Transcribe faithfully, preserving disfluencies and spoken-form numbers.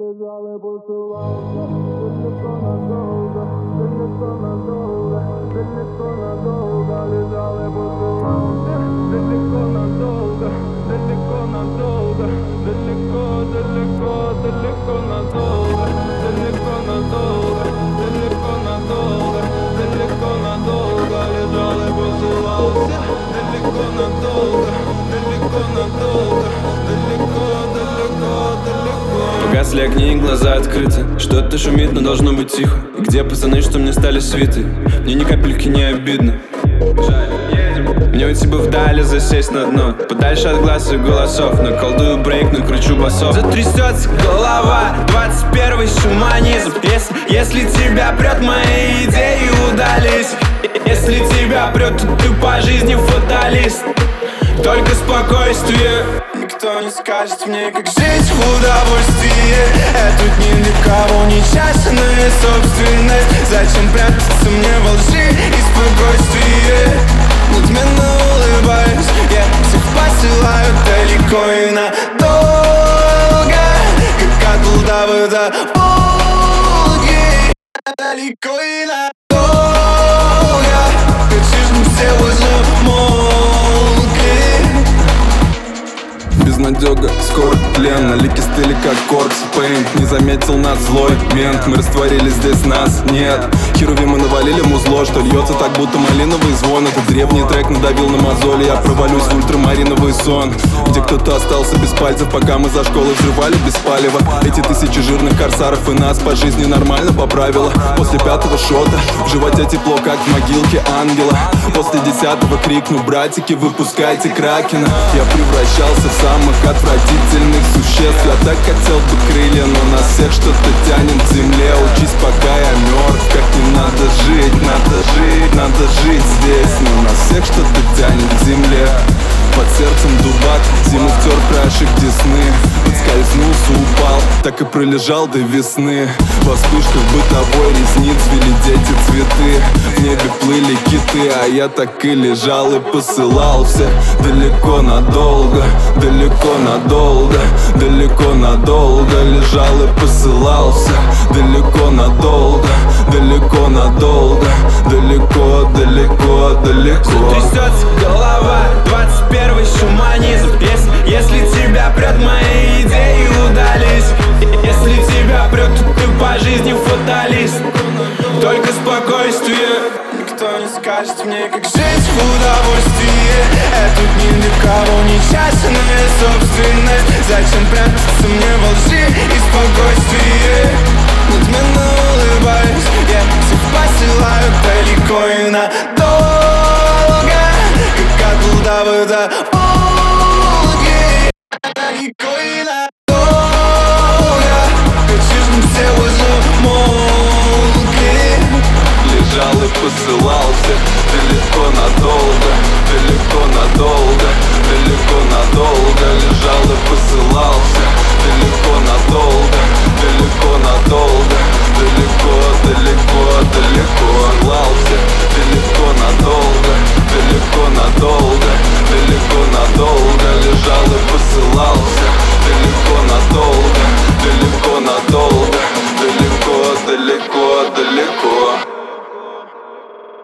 лежал и посылался далеко надолго, далеко надолго, далеко надолго, лежал и посылался далеко надолго, далеко надолго, далеко, далеко, далеко надолго, далеко надолго, далеко надолго, далеко надолго, лежал и посылался далеко надолго, далеко надолго, далеко, далеко, далеко. Погасли огни и глаза открыты. Что-то шумит, но должно быть тихо. И где пацаны, что мне стали свиты? Мне ни капельки не обидно. Мне уйти бы вдали, засесть на дно, подальше от глаз и голосов. Наколдую брейк, накручу басов. Затрясется голова, двадцать первый шуманизм. Если, если тебя прет, мои идеи удались. Если тебя прет, то ты по жизни фаталист. Только спокойствие. Никто не скажет мне, как жить в удовольствии. Это ни для кого не частная собственность. Зачем прятаться мне во лжи и спокойствии? Надменно улыбаюсь, я всех посылаю далеко и надолго, как от Полтавы до Волги. Далеко и надолго, как жизнь все уже молки. Безнадега, скоро тлен, на лике стыли как корпс пейнт. Не заметил нас злой мент, мы растворились, здесь нас нет. Херувимы навалили музло, что льется так, будто малиновый звон. Это древний трек надавил на мозоли, я провалюсь в ультрамариновый сон, где кто-то остался без пальцев, пока мы за школой взрывали без палева. Эти тысячи жирных корсаров и нас по жизни нормально поправило. После пятого шота в животе тепло, как в могилке ангела. После десятого крикну: братики, выпускайте кракена. Я превращался в самых отвратительных существ. Я так хотел бы крылья, но нас всех что-то тянет к земле. Учись, пока я мертв, как не надо жить, надо жить, надо жить здесь. Но нас всех что-то тянет к земле. Под сердцем дубак, зиму втер краешек десны. Подскользнулся, упал, так и пролежал до весны. Во вспышках бытовой ресниц вели дети цветы. В небе плыли киты, а я так и лежал и посылал всех далеко надолго, далеко надолго, далеко надолго. Лежал и посылал всех далеко надолго, далеко надолго, далеко, далеко, далеко. Затрясется голова, двадцать первый шуманизм. Если, если тебя прет, мои идеи удались. Если тебя прет, то ты по жизни фаталист. Только спокойствие. Никто не скажет мне, как жить в удовольствии. Это ни для кого не частная собственность. Зачем прятаться мне во лжи и спокойствии? Надменно улыбаюсь, я всех посылаю далеко и надолго, как от Полтавы до Волги. Далеко и надолго, как жизнь все уже молки. Лежал и посылал всех далеко надолго, далеко надолго,